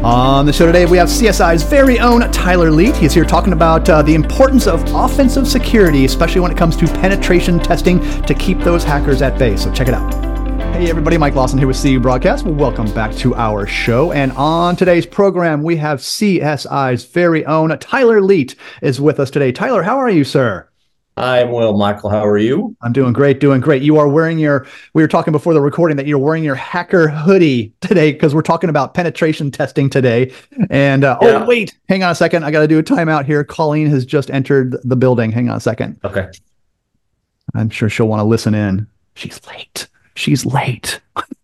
On the show today, we have CSI's very own Tyler Leet. He's here talking about the importance of offensive security, especially when it comes to penetration testing to keep those hackers at bay. So check it out. Hey everybody, Mike Lawson here with CU Broadcast. Welcome back to our show. And on today's program, we have CSI's very own Tyler Leet is with us today. Tyler, how are you, sir? I'm well, Michael. How are you? I'm doing great, doing great. You are wearing we were talking before the recording that you're wearing your hacker hoodie today because we're talking about penetration testing today. And, Oh, wait, hang on a second. I got to do a timeout here. Colleen has just entered the building. Hang on a second. Okay. I'm sure she'll want to listen in. She's late. She's late.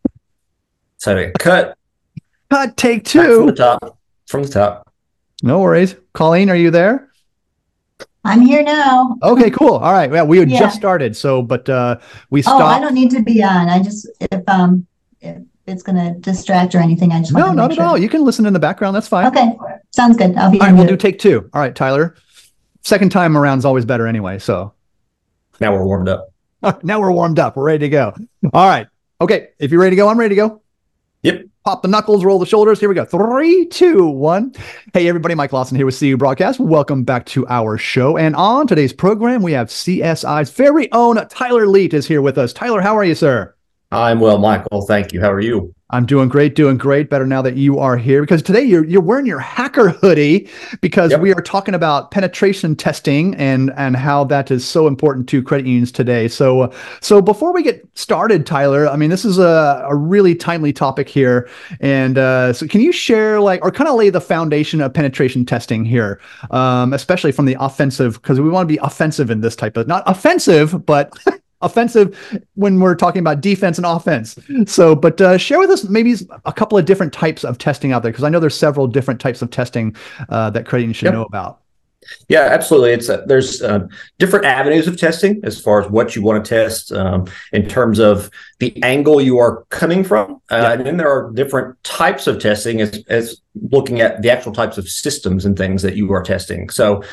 So cut. Take two. From the top. No worries. Colleen, are you there? I'm here now. Okay, cool. All right. Well, we had just started, but we stopped. Oh, I don't need to be on. I just if it's going to distract or anything, I just no, not at all. You can listen in the background. That's fine. Okay, sounds good. I'll be. All right, we'll do take two. All right, Tyler. Second time around is always better anyway. So now we're warmed up. Now we're warmed up. We're ready to go. All right. Okay. If you're ready to go, I'm ready to go. Yep. Pop the knuckles, roll the shoulders. Here we go. 3, 2, 1. Hey, everybody. Mike Lawson here with CU Broadcast. Welcome back to our show. And on today's program, we have CSI's very own Tyler Leet is here with us. Tyler, how are you, sir? I'm well, Michael. Thank you. How are you? I'm doing great, doing great. Better now that you are here because today you're wearing your hacker hoodie because we are talking about penetration testing and how that is so important to credit unions today. So before we get started, Tyler, I mean, this is a really timely topic here. And so can you share or kind of lay the foundation of penetration testing here, especially from the offensive, because we want to be offensive in this type of, not offensive, but offensive when we're talking about defense and offense. So, but share with us maybe a couple of different types of testing out there, because I know there's several different types of testing that credit unions should know about. Yeah, absolutely. There's different avenues of testing as far as what you want to test in terms of the angle you are coming from. And then there are different types of testing as looking at the actual types of systems and things that you are testing. So,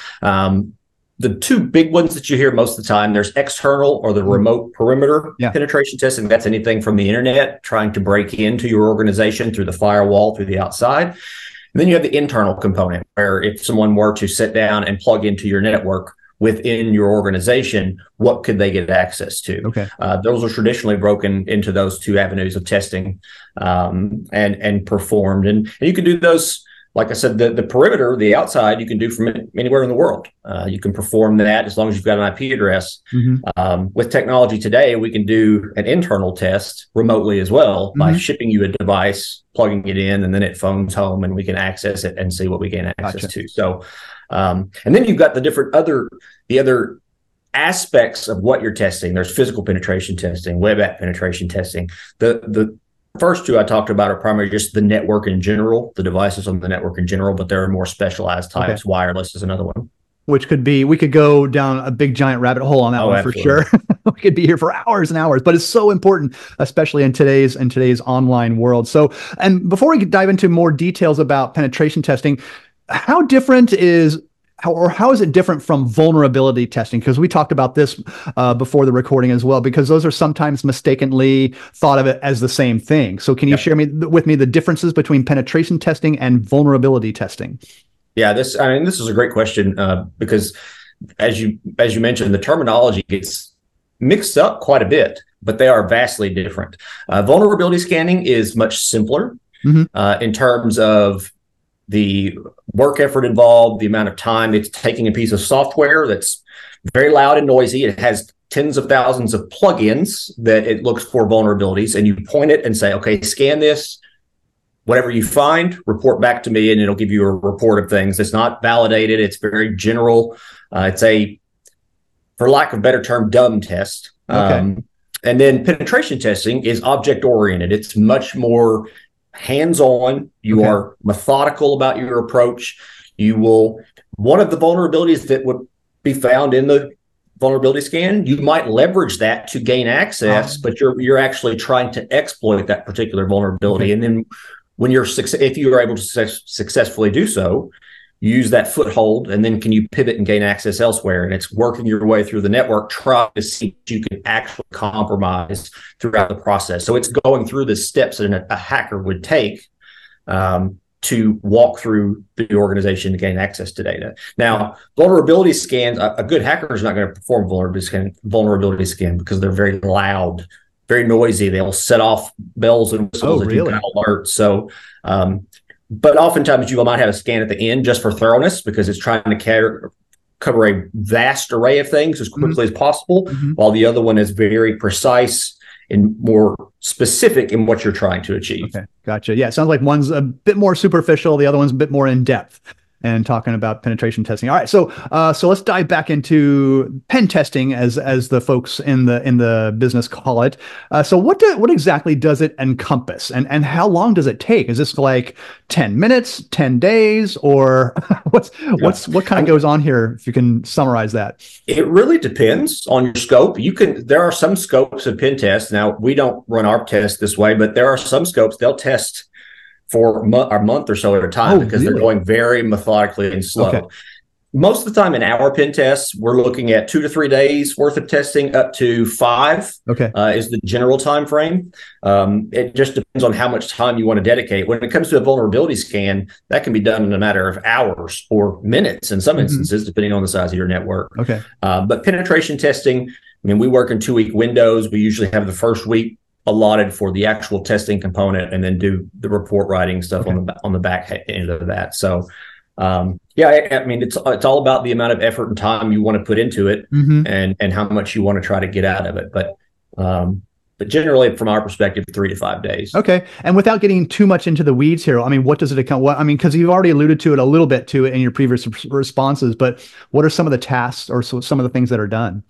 the two big ones that you hear most of the time, there's external or the remote perimeter penetration testing. That's anything from the internet trying to break into your organization through the firewall, through the outside. And then you have the internal component where if someone were to sit down and plug into your network within your organization, what could they get access to? Okay. Those are traditionally broken into those two avenues of testing and performed. And you can do those. Like I said, the perimeter, the outside, you can do from anywhere in the world. You can perform that as long as you've got an IP address. Mm-hmm. With technology today, we can do an internal test remotely as well by shipping you a device, plugging it in, and then it phones home and we can access it and see what we gain access to. So, and then you've got the other aspects of what you're testing. There's physical penetration testing, web app penetration testing. The first two I talked about are primarily just the network in general, the devices on the network in general, but there are more specialized types. Okay. Wireless is another one. Which could be, we could go down a big giant rabbit hole on that one absolutely. For sure. We could be here for hours and hours, but it's so important, especially in today's online world. So, and before we dive into more details about penetration testing, how is it different from vulnerability testing? Because we talked about this before the recording as well, because those are sometimes mistakenly thought of it as the same thing. So can you share with me the differences between penetration testing and vulnerability testing? Yeah, this is a great question because as you mentioned, the terminology gets mixed up quite a bit, but they are vastly different. Vulnerability scanning is much simpler in terms of the work effort involved, the amount of time it's taking a piece of software that's very loud and noisy. It has tens of thousands of plugins that it looks for vulnerabilities, and you point it and say, okay, scan this. Whatever you find, report back to me, and it'll give you a report of things. It's not validated. It's very general. It's for lack of a better term, dumb test. Okay. And then penetration testing is object-oriented. It's much more hands-on. You are methodical about your approach. One of the vulnerabilities that would be found in the vulnerability scan, you might leverage that to gain access, but you're actually trying to exploit that particular vulnerability. And then if you are able to successfully do so, use that foothold, and then can you pivot and gain access elsewhere? And it's working your way through the network, trying to see if you can actually compromise throughout the process. So it's going through the steps that a hacker would take to walk through the organization to gain access to data. Now, vulnerability scans, a good hacker is not going to perform vulnerability scan because they're very loud, very noisy. They'll set off bells and whistles if you got alerts. So, but oftentimes you might have a scan at the end just for thoroughness because it's trying to cover a vast array of things as quickly as possible, while the other one is very precise and more specific in what you're trying to achieve. Okay, gotcha. Yeah, it sounds like one's a bit more superficial, the other one's a bit more in depth, and talking about penetration testing. All right, so let's dive back into pen testing, as the folks in the business call it. So what exactly does it encompass, and how long does it take? Is this like 10 minutes, 10 days, or what kind of goes on here? If you can summarize that. It really depends on your scope. There are some scopes of pen tests. Now, we don't run our tests this way, but there are some scopes they'll test for a month or so at a time because they're going very methodically and slow. Okay. Most of the time in our pen tests, we're looking at 2 to 3 days worth of testing, up to 5 is the general time frame. It just depends on how much time you want to dedicate. When it comes to a vulnerability scan, that can be done in a matter of hours or minutes in some instances, depending on the size of your network. Okay. But penetration testing, I mean, we work in 2-week windows. We usually have the first week allotted for the actual testing component, and then do the report writing stuff on the back end of that. So, I mean, it's all about the amount of effort and time you want to put into it, and how much you want to try to get out of it. But generally, from our perspective, 3 to 5 days. Okay. And without getting too much into the weeds here, I mean, what does it account? Because you've already alluded to it a little bit in your previous responses, but what are some of the tasks or some of the things that are done?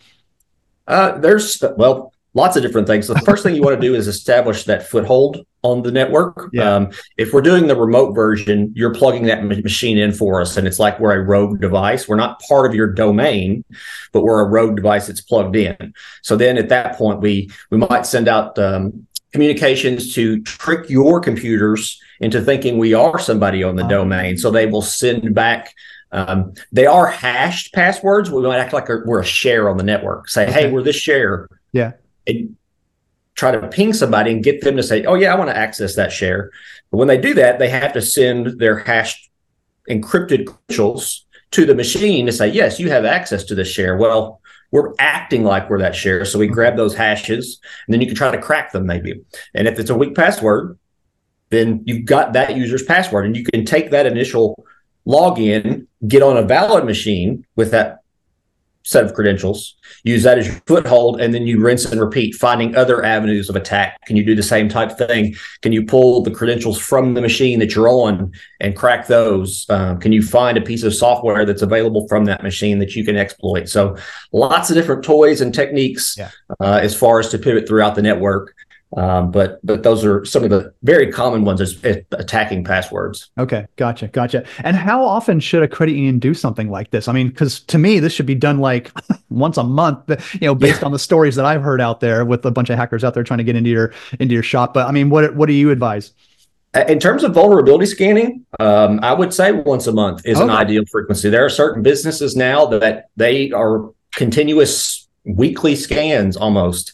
Lots of different things. So the first thing you want to do is establish that foothold on the network. Yeah. If we're doing the remote version, you're plugging that machine in for us, and it's like we're a rogue device. We're not part of your domain, but we're a rogue device that's plugged in. So then at that point, we might send out communications to trick your computers into thinking we are somebody on the domain. So they will send back they are hashed passwords. We might act like we're a share on the network. Say, hey, we're this share. Yeah. And try to ping somebody and get them to say, oh, yeah, I want to access that share. But when they do that, they have to send their hashed encrypted credentials to the machine to say, yes, you have access to this share. Well, we're acting like we're that share. So we grab those hashes, and then you can try to crack them maybe. And if it's a weak password, then you've got that user's password, and you can take that initial login, get on a valid machine with that set of credentials, use that as your foothold, and then you rinse and repeat, finding other avenues of attack. Can you do the same type of thing? Can you pull the credentials from the machine that you're on and crack those? Can you find a piece of software that's available from that machine that you can exploit? So lots of different toys and techniques as far as to pivot throughout the network. But those are some of the very common ones, is attacking passwords. Okay, gotcha. And how often should a credit union do something like this? I mean, because to me, this should be done like once a month, based on the stories that I've heard out there with a bunch of hackers out there trying to get into your shop. But I mean, what do you advise? In terms of vulnerability scanning, I would say once a month is an ideal frequency. There are certain businesses now that they are continuous weekly scans almost.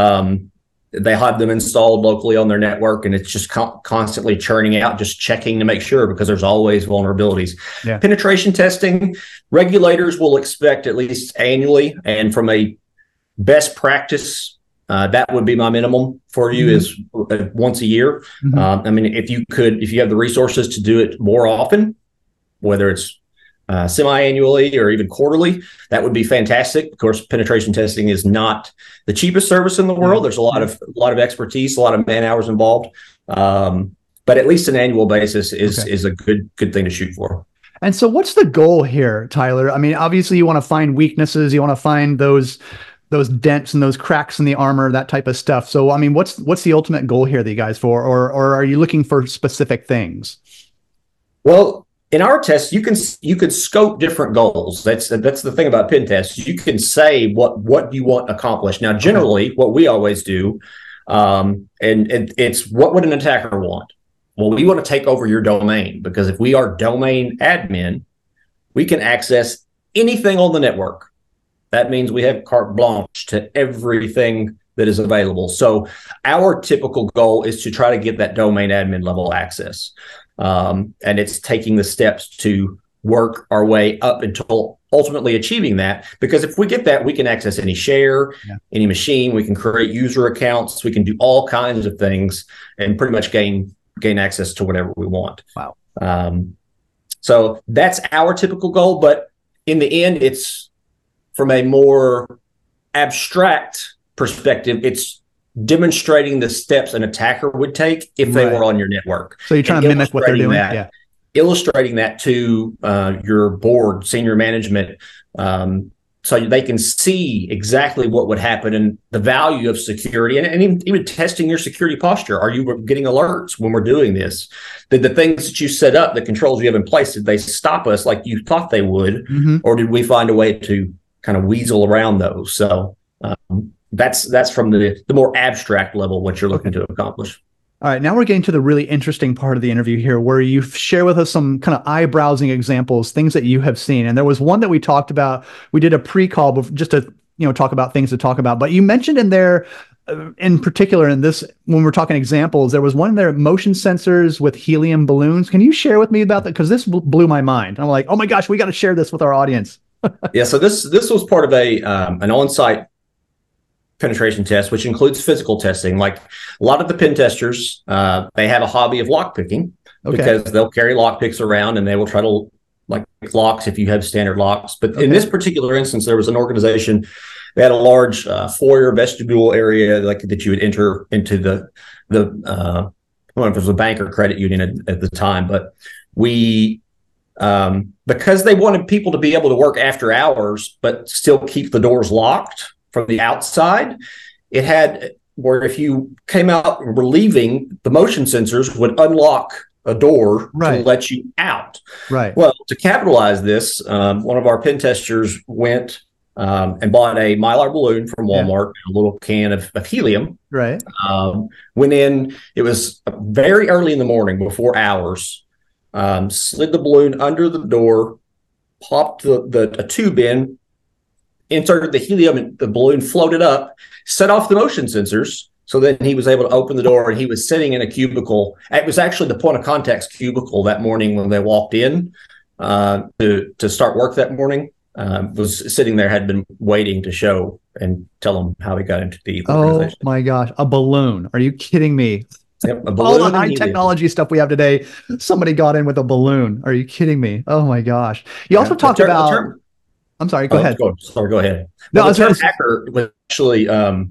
They have them installed locally on their network, and it's just constantly churning out, just checking to make sure, because there's always vulnerabilities. Yeah. Penetration testing, regulators will expect at least annually, and from a best practice, that would be my minimum for you, is once a year. I mean, if you have the resources to do it more often, whether it's semi-annually or even quarterly, that would be fantastic. Of course, penetration testing is not the cheapest service in the world. There's a lot of expertise, a lot of man hours involved. But at least an annual basis is a good thing to shoot for. And so what's the goal here, Tyler? I mean, obviously you want to find weaknesses, you want to find those dents and those cracks in the armor, that type of stuff. So, I mean, what's the ultimate goal here that you guys for, or are you looking for specific things? Well, in our tests, you can scope different goals. That's the thing about pen tests. You can say what you want accomplished. Now, generally, what we always do, and it's what would an attacker want? Well, we want to take over your domain, because if we are domain admin, we can access anything on the network. That means we have carte blanche to everything that is available. So our typical goal is to try to get that domain admin level access. And it's taking the steps to work our way up until ultimately achieving that. Because if we get that, we can access any share, any machine, we can create user accounts, we can do all kinds of things and pretty much gain access to whatever we want. Wow. So that's our typical goal. But in the end, it's from a more abstract perspective, it's demonstrating the steps an attacker would take if they were on your network. So you're trying to mimic what they're doing? Illustrating that to your board, senior management, so they can see exactly what would happen and the value of security, and even testing your security posture. Are you getting alerts when we're doing this? Did the things that you set up, the controls you have in place, did they stop us like you thought they would? Or did we find a way to kind of weasel around those? So that's from the more abstract level what you're looking to accomplish. All right, now we're getting to the really interesting part of the interview here, where you share with us some kind of eye-browsing examples, things that you have seen. And there was one that we talked about. We did a pre-call just to talk about things to talk about. But you mentioned in there, in particular, in this, when we're talking examples, there was one there, motion sensors with helium balloons. Can you share with me about that? Because this blew my mind. I'm like, oh my gosh, we got to share this with our audience. Yeah, so this was part of an on-site penetration test, which includes physical testing. Like a lot of the pen testers, they have a hobby of lock picking because they'll carry lock picks around and they will try to like pick locks if you have standard locks. But in this particular instance, there was an organization, they had a large foyer vestibule area like that you would enter into the I don't know if it was a bank or credit union at the time, but we because they wanted people to be able to work after hours but still keep the doors locked from the outside, it had where if you came out and were leaving, the motion sensors would unlock a door to let you out. Well, to capitalize this, one of our pen testers went and bought a Mylar balloon from Walmart, a little can of helium. Went in, it was very early in the morning, before hours, slid the balloon under the door, popped a tube in, inserted the helium, and the balloon floated up, set off the motion sensors. So then he was able to open the door, and he was sitting in a cubicle. It was actually the point of contact's cubicle that morning when they walked in to start work that morning. Was sitting there, had been waiting to show and tell them how he got into the organization. Oh my gosh, a balloon. Are you kidding me? Yep, a balloon. All the high technology stuff we have today, somebody got in with a balloon. Are you kidding me? Oh my gosh. You also talked about... I'm sorry, go ahead. Go ahead. No, the term hacker was actually,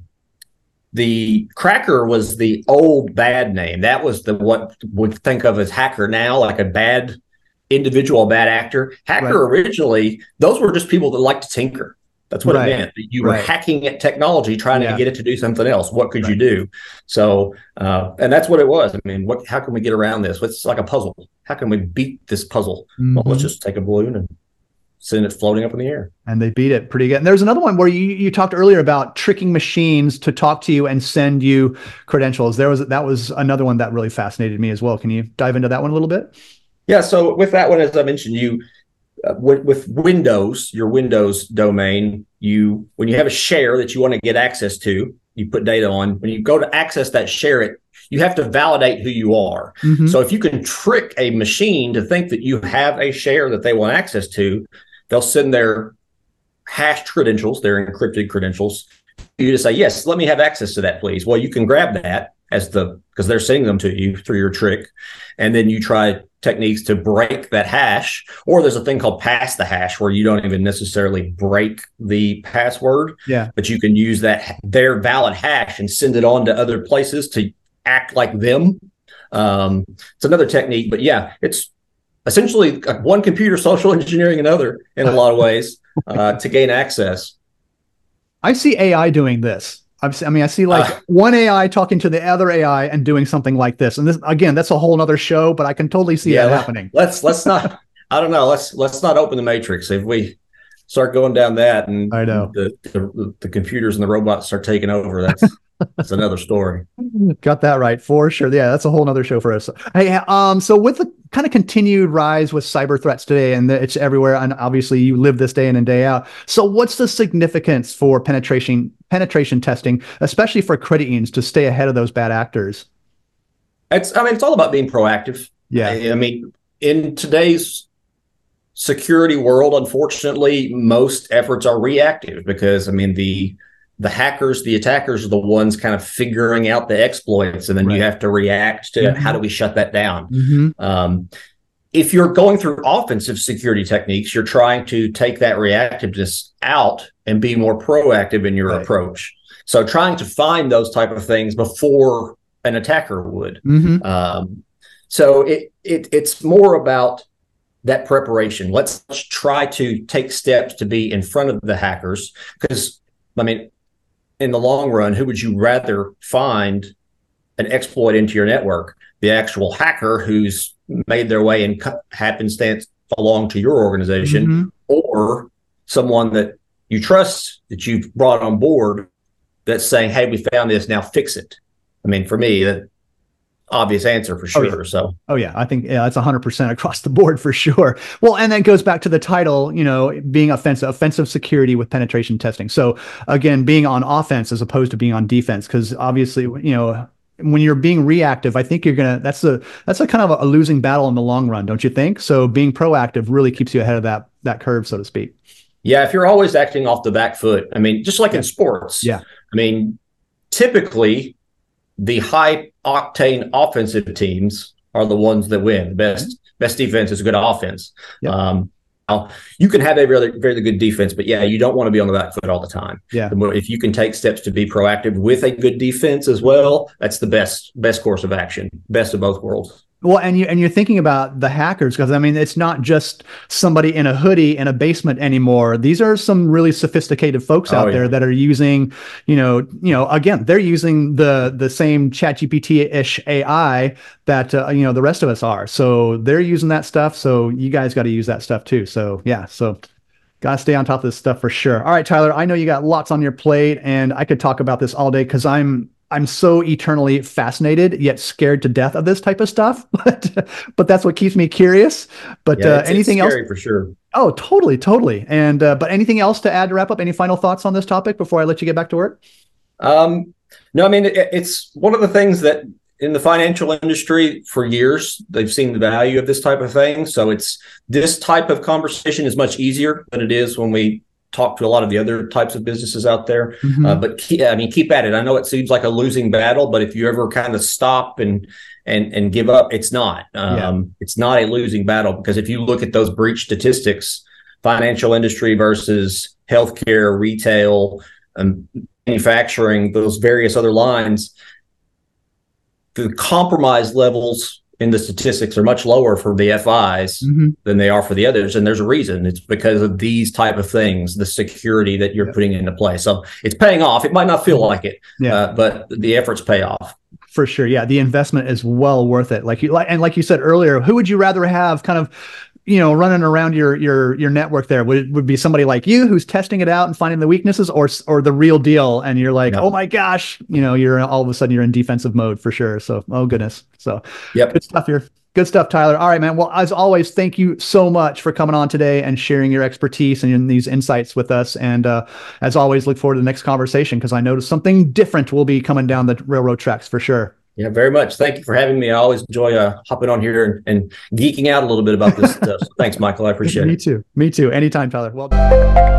the cracker was the old bad name. That was what we think of as hacker now, like a bad individual, a bad actor. Hacker originally, those were just people that like to tinker. That's what it meant. You were hacking at technology, trying to get it to do something else. What could you do? So, and that's what it was. I mean, how can we get around this? It's like a puzzle. How can we beat this puzzle? Well, let's just take a balloon and send it floating up in the air. And they beat it pretty good. And there's another one where you talked earlier about tricking machines to talk to you and send you credentials. That was another one that really fascinated me as well. Can you dive into that one a little bit? Yeah. So with that one, as I mentioned, with Windows, your Windows domain, when you have a share that you want to get access to, you put data on. When you go to access that share, you have to validate who you are. So if you can trick a machine to think that you have a share that they want access to, they'll send their hashed credentials, their encrypted credentials, you to say, yes, let me have access to that, please. Well, you can grab that because they're sending them to you through your trick. And then you try techniques to break that hash, or there's a thing called pass the hash where you don't even necessarily break the password, but you can use their valid hash and send it on to other places to act like them. It's another technique, but it's essentially one computer social engineering another in a lot of ways to gain access. I see AI doing this. I see like one AI talking to the other AI and doing something like this. And this, again, that's a whole other show, but I can totally see that happening. Let's not, I don't know. Let's not open the matrix. If we start going down that and I know the computers and the robots start taking over, that's another story. Got that right for sure. Yeah, that's a whole nother show for us. Hey, so with the kind of continued rise with cyber threats today, and it's everywhere, and obviously you live this day in and day out. So what's the significance for penetration penetration testing, especially for credit unions to stay ahead of those bad actors? It's all about being proactive. Yeah. I mean, in today's security world, unfortunately, most efforts are reactive because, I mean, the hackers, the attackers are the ones kind of figuring out the exploits, and then you have to react to how do we shut that down? If you're going through offensive security techniques, you're trying to take that reactiveness out and be more proactive in your approach. So trying to find those type of things before an attacker would. So it's more about that preparation. Let's try to take steps to be in front of the hackers, because, I mean, in the long run, who would you rather find an exploit into your network? The actual hacker who's made their way and happenstance along to your organization, or someone that you trust, that you've brought on board, that's saying, hey, we found this, now fix it. I mean, for me, that obvious answer for sure. I think that's 100% across the board for sure. Well, and that goes back to the title, you know, being offensive security with penetration testing. So again, being on offense as opposed to being on defense, because obviously, you know, when you're being reactive, I think that's a kind of a losing battle in the long run, don't you think? So being proactive really keeps you ahead of that curve, so to speak. Yeah, if you're always acting off the back foot, I mean, just like in sports. Yeah, I mean, typically the high octane offensive teams are the ones that win. The best defense is a good offense. You can have a very, very good defense, but you don't want to be on the back foot all the time. Yeah. If you can take steps to be proactive with a good defense as well, that's the best course of action, best of both worlds. Well, and you're thinking about the hackers, because I mean, it's not just somebody in a hoodie in a basement anymore. These are some really sophisticated folks out there that are using, again, they're using the same ChatGPT-ish AI that the rest of us are. So they're using that stuff. So you guys got to use that stuff too. So got to stay on top of this stuff for sure. All right, Tyler, I know you got lots on your plate, and I could talk about this all day because I'm so eternally fascinated yet scared to death of this type of stuff, but that's what keeps me curious. But anything else? For sure. Oh, totally. And but anything else to add to wrap up? Any final thoughts on this topic before I let you get back to work? No, I mean, it's one of the things that in the financial industry for years, they've seen the value of this type of thing. So this type of conversation is much easier than it is when we talk to a lot of the other types of businesses out there. But keep at it. I know it seems like a losing battle, but if you ever kind of stop and give up, it's not. It's not a losing battle, because if you look at those breach statistics, financial industry versus healthcare, retail, manufacturing, those various other lines, the compromise levels in the statistics are much lower for the FIs than they are for the others. And there's a reason. It's because of these type of things, the security that you're putting into play. So it's paying off. It might not feel like it, but the efforts pay off. For sure. Yeah. The investment is well worth it. Like you said earlier, who would you rather have kind of, running around your network there? Would be somebody like you who's testing it out and finding the weaknesses, or the real deal, and you're like, oh my gosh, you're all of a sudden you're in defensive mode for sure. So, oh goodness. So good stuff here. Good stuff, Tyler. All right, man. Well, as always, thank you so much for coming on today and sharing your expertise and these insights with us. And as always, look forward to the next conversation, because I noticed something different will be coming down the railroad tracks for sure. Yeah, very much. Thank you for having me. I always enjoy hopping on here and geeking out a little bit about this stuff. So thanks, Michael. I appreciate it. Me too. Anytime, Tyler. Well done.